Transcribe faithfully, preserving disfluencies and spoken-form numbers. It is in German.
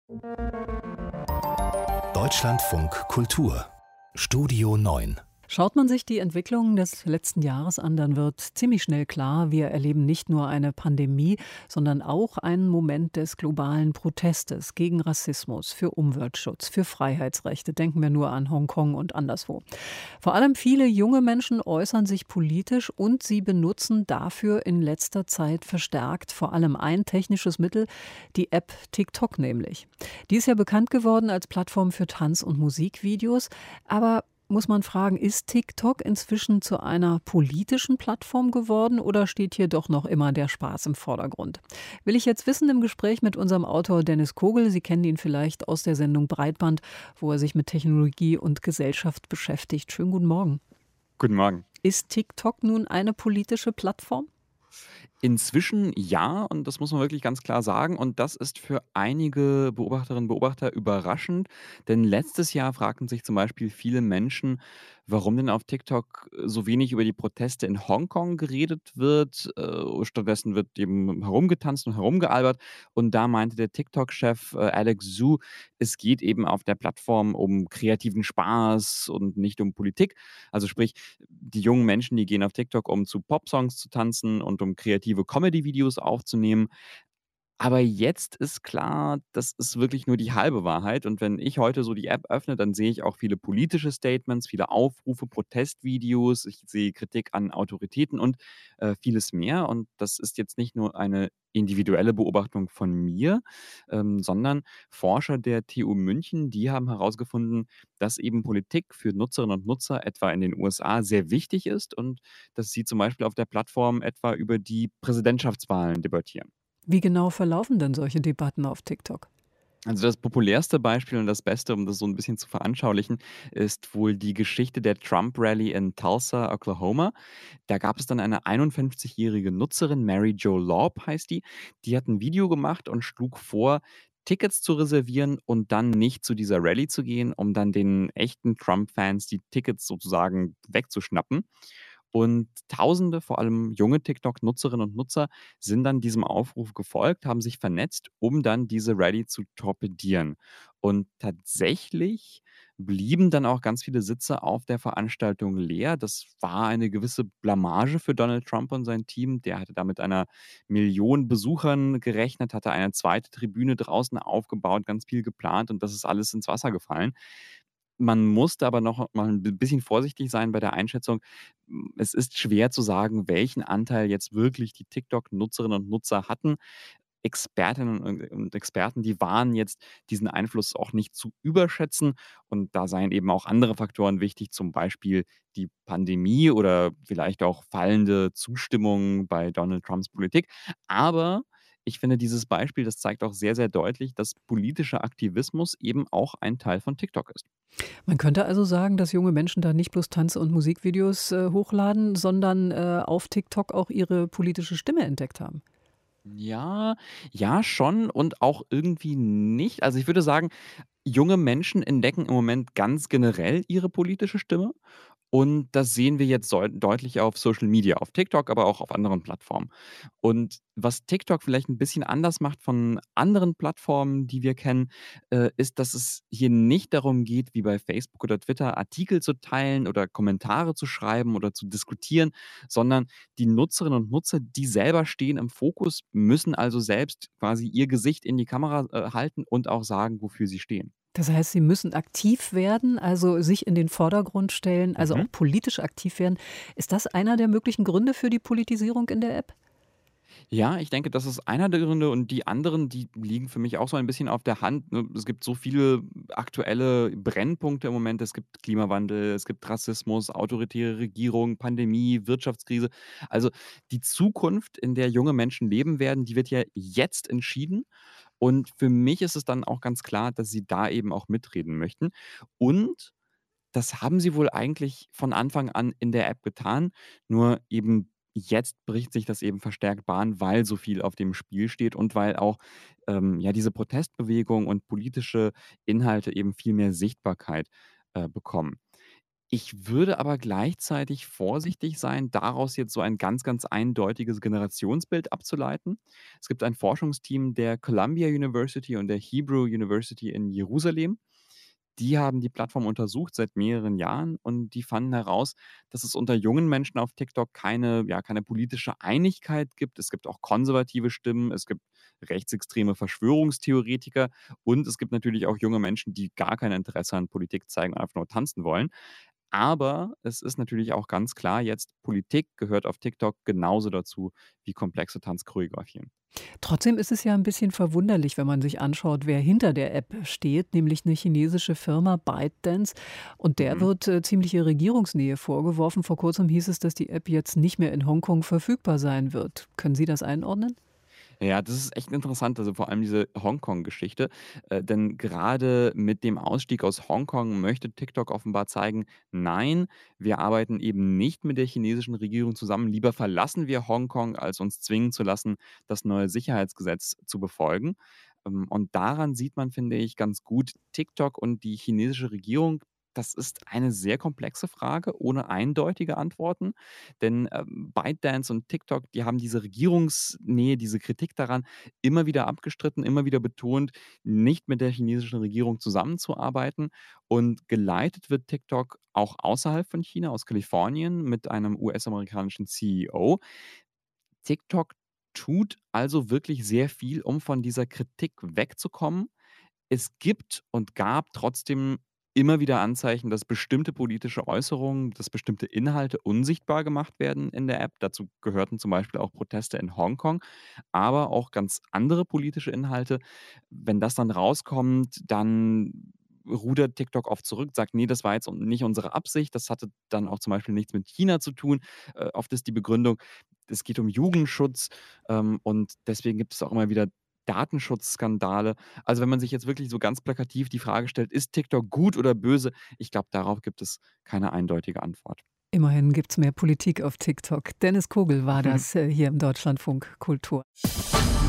Deutschlandfunk Kultur Studio neun. Schaut man sich die Entwicklungen des letzten Jahres an, dann wird ziemlich schnell klar, wir erleben nicht nur eine Pandemie, sondern auch einen Moment des globalen Protestes gegen Rassismus, für Umweltschutz, für Freiheitsrechte. Denken wir nur an Hongkong und anderswo. Vor allem viele junge Menschen äußern sich politisch und sie benutzen dafür in letzter Zeit verstärkt vor allem ein technisches Mittel, die App TikTok nämlich. Die ist ja bekannt geworden als Plattform für Tanz- und Musikvideos, aber muss man fragen, ist TikTok inzwischen zu einer politischen Plattform geworden oder steht hier doch noch immer der Spaß im Vordergrund? Will ich jetzt wissen im Gespräch mit unserem Autor Dennis Kogel. Sie kennen ihn vielleicht aus der Sendung Breitband, wo er sich mit Technologie und Gesellschaft beschäftigt. Schönen guten Morgen. Guten Morgen. Ist TikTok nun eine politische Plattform? Inzwischen ja, und das muss man wirklich ganz klar sagen. Und das ist für einige Beobachterinnen und Beobachter überraschend. Denn letztes Jahr fragten sich zum Beispiel viele Menschen, warum denn auf TikTok so wenig über die Proteste in Hongkong geredet wird. Äh, stattdessen wird eben herumgetanzt und herumgealbert. Und da meinte der TikTok-Chef äh, Alex Zhu, es geht eben auf der Plattform um kreativen Spaß und nicht um Politik. Also sprich, die jungen Menschen, die gehen auf TikTok, um zu Popsongs zu tanzen und um kreative Comedy-Videos aufzunehmen. Aber jetzt ist klar, das ist wirklich nur die halbe Wahrheit. Und wenn ich heute so die App öffne, dann sehe ich auch viele politische Statements, viele Aufrufe, Protestvideos. Ich sehe Kritik an Autoritäten und äh, vieles mehr. Und das ist jetzt nicht nur eine individuelle Beobachtung von mir, ähm, sondern Forscher der T U München, die haben herausgefunden, dass eben Politik für Nutzerinnen und Nutzer etwa in den U S A sehr wichtig ist und dass sie zum Beispiel auf der Plattform etwa über die Präsidentschaftswahlen debattieren. Wie genau verlaufen denn solche Debatten auf TikTok? Also das populärste Beispiel und das Beste, um das so ein bisschen zu veranschaulichen, ist wohl die Geschichte der Trump-Rally in Tulsa, Oklahoma. Da gab es dann eine einundfünfzigjährige Nutzerin, Mary Jo Laub heißt die, die hat ein Video gemacht und schlug vor, Tickets zu reservieren und dann nicht zu dieser Rallye zu gehen, um dann den echten Trump-Fans die Tickets sozusagen wegzuschnappen. Und Tausende, vor allem junge TikTok-Nutzerinnen und Nutzer, sind dann diesem Aufruf gefolgt, haben sich vernetzt, um dann diese Rallye zu torpedieren. Und tatsächlich blieben dann auch ganz viele Sitze auf der Veranstaltung leer. Das war eine gewisse Blamage für Donald Trump und sein Team. Der hatte da mit einer Million Besuchern gerechnet, hatte eine zweite Tribüne draußen aufgebaut, ganz viel geplant und das ist alles ins Wasser gefallen. Man musste aber noch mal ein b bisschen vorsichtig sein bei der Einschätzung. Hm, es ist schwer zu sagen, welchen Anteil jetzt wirklich die TikTok-Nutzerinnen und Nutzer hatten. Expertinnen und und Experten, die warnen jetzt, diesen Einfluss auch nicht zu überschätzen. Und da seien eben auch andere Faktoren wichtig, zum Beispiel die Pandemie oder vielleicht auch fallende Zustimmung bei Donald Trumps Politik. Aber ich finde, dieses Beispiel, das zeigt auch sehr, sehr deutlich, dass politischer Aktivismus eben auch ein Teil von TikTok ist. Man könnte also sagen, dass junge Menschen da nicht bloß Tanz- und Musikvideos äh, hochladen, sondern äh, auf TikTok auch ihre politische Stimme entdeckt haben. Ja, ja schon und auch irgendwie nicht. Also, ich würde sagen, junge Menschen entdecken im Moment ganz generell ihre politische Stimme und das sehen wir jetzt soll deutlich auf Social Media, auf TikTok, aber auch auf anderen Plattformen. Und was TikTok vielleicht ein bisschen anders macht von anderen Plattformen, die wir kennen, äh, ist, dass es hier nicht darum geht, wie bei Facebook oder Twitter, Artikel zu teilen oder Kommentare zu schreiben oder zu diskutieren, sondern die Nutzerinnen und Nutzer, die selber stehen im Fokus, müssen also selbst quasi ihr Gesicht in die Kamera, äh, halten und auch sagen, wofür sie stehen. Das heißt, sie müssen aktiv werden, also sich in den Vordergrund stellen, also auch Mhm. politisch aktiv werden. Ist das einer der möglichen Gründe für die Politisierung in der App? Ja, ich denke, das ist einer der Gründe und die anderen, die liegen für mich auch so ein bisschen auf der Hand, ne? Es gibt so viele aktuelle Brennpunkte im Moment. Es gibt Klimawandel, es gibt Rassismus, autoritäre Regierung, Pandemie, Wirtschaftskrise. Also die Zukunft, in der junge Menschen leben werden, die wird ja jetzt entschieden. Und für mich ist es dann auch ganz klar, dass sie da eben auch mitreden möchten. Und das haben sie wohl eigentlich von Anfang an in der App getan, nur eben jetzt bricht sich das eben verstärkt Bahn, weil so viel auf dem Spiel steht und weil auch, ähm, ja, diese Protestbewegung und politische Inhalte eben viel mehr Sichtbarkeit, äh, bekommen. Ich würde aber gleichzeitig vorsichtig sein, daraus jetzt so ein ganz, ganz eindeutiges Generationsbild abzuleiten. Es gibt ein Forschungsteam der Columbia University und der Hebrew University in Jerusalem. Die haben die Plattform untersucht seit mehreren Jahren und die fanden heraus, dass es unter jungen Menschen auf TikTok keine, ja, keine politische Einigkeit gibt. Es gibt auch konservative Stimmen, es gibt rechtsextreme Verschwörungstheoretiker und es gibt natürlich auch junge Menschen, die gar kein Interesse an Politik zeigen und einfach nur tanzen wollen. Aber es ist natürlich auch ganz klar jetzt, Politik gehört auf TikTok genauso dazu wie komplexe Tanzchoreografien. Trotzdem ist es ja ein bisschen verwunderlich, wenn man sich anschaut, wer hinter der App steht, nämlich eine chinesische Firma ByteDance. Und der Mhm. wird äh, ziemliche Regierungsnähe vorgeworfen. Vor kurzem hieß es, dass die App jetzt nicht mehr in Hongkong verfügbar sein wird. Können Sie das einordnen? Ja, das ist echt interessant, also vor allem diese Hongkong-Geschichte. Äh, denn gerade mit dem Ausstieg aus Hongkong möchte TikTok offenbar zeigen: „Nein, wir arbeiten eben nicht mit der chinesischen Regierung zusammen. Lieber verlassen wir Hongkong, als uns zwingen zu lassen, das neue Sicherheitsgesetz zu befolgen.“ Ähm, und daran sieht man, finde ich, ganz gut, TikTok und die chinesische Regierung, das ist eine sehr komplexe Frage ohne eindeutige Antworten. Denn, ähm, ByteDance und TikTok, die haben diese Regierungsnähe, diese Kritik daran immer wieder abgestritten, immer wieder betont, nicht mit der chinesischen Regierung zusammenzuarbeiten. Und geleitet wird TikTok auch außerhalb von China, aus Kalifornien, mit einem U S-amerikanischen C E O. TikTok tut also wirklich sehr viel, um von dieser Kritik wegzukommen. Es gibt und gab trotzdem immer wieder Anzeichen, dass bestimmte politische Äußerungen, dass bestimmte Inhalte unsichtbar gemacht werden in der App. Dazu gehörten zum Beispiel auch Proteste in Hongkong, aber auch ganz andere politische Inhalte. Wenn das dann rauskommt, dann rudert TikTok oft zurück, sagt: „Nee, das war jetzt nicht unsere Absicht. Das hatte dann auch zum Beispiel nichts mit China zu tun.“ Äh, oft ist die Begründung, es geht um Jugendschutz, ähm, und deswegen gibt es auch immer wieder Datenschutzskandale. Also, wenn man sich jetzt wirklich so ganz plakativ die Frage stellt: „Ist TikTok gut oder böse?“ Ich glaube, darauf gibt es keine eindeutige Antwort. Immerhin gibt's mehr Politik auf TikTok. Dennis Kogel war das äh, hier im Deutschlandfunk Kultur.